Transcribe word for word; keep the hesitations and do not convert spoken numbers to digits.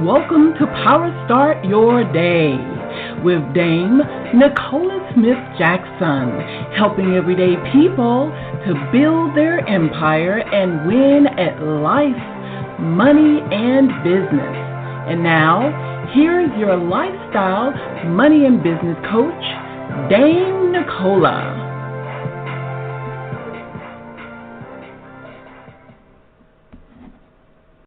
welcome to Power Start Your Day with Dame Nicola Smith Jackson, helping everyday people to build their empire and win at life, money, and business. And now, here's your lifestyle, money, and business coach, Dame Nicola.